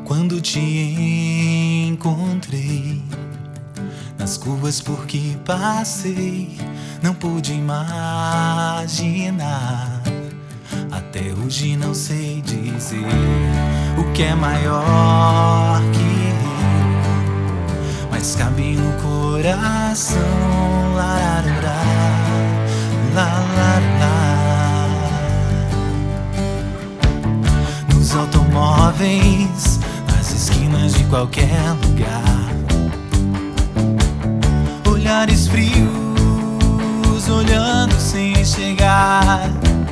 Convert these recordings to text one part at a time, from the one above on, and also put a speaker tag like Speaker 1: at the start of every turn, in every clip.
Speaker 1: Quando te encontrei nas curvas por que passei, não pude imaginar. Até hoje não sei dizer o que é maior que eu, mas cabe no coração. Larará, larará. Nos automóveis, nas esquinas de qualquer lugar, olhares frios, olhando sem enxergar.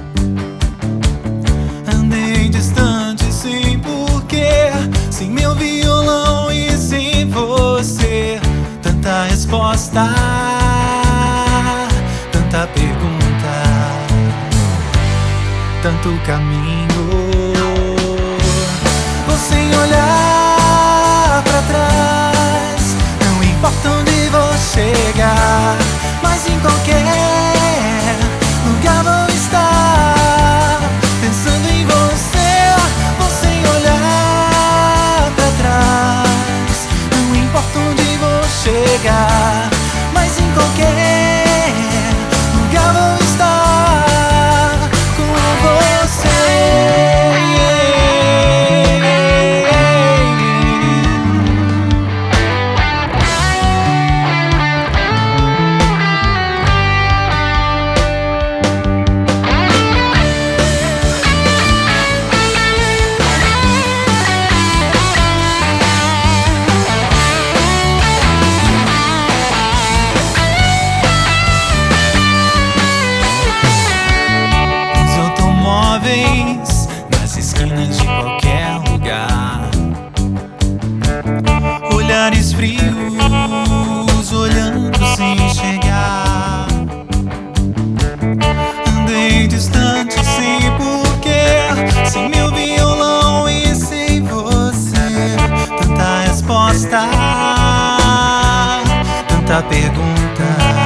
Speaker 1: Andei distante sem porquê, sem meu violão e sem você. Tanta resposta, tanta pergunta, tanto caminho. Vou sem olhar pra trás, não importa onde vou chegar, mas em qualquer lugar vou estar pensando em você. Vou sem olhar pra trás, não importa onde vou chegar, mas em qualquer lugar vou estar com você. Nas esquinas de qualquer lugar, olhares frios, olhando sem enxergar. Andei distante sem porquê, sem meu violão e sem você. Tanta resposta, tanta pergunta,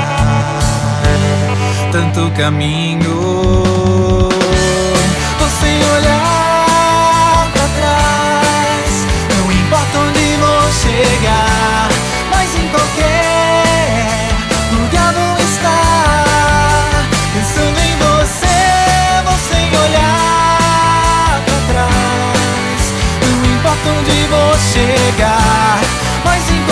Speaker 1: tanto caminho. Sem olhar pra trás, não importa onde vou chegar, mas em qualquer lugar vou estar pensando em você. Vou sem olhar pra trás, não importa onde vou chegar, mas em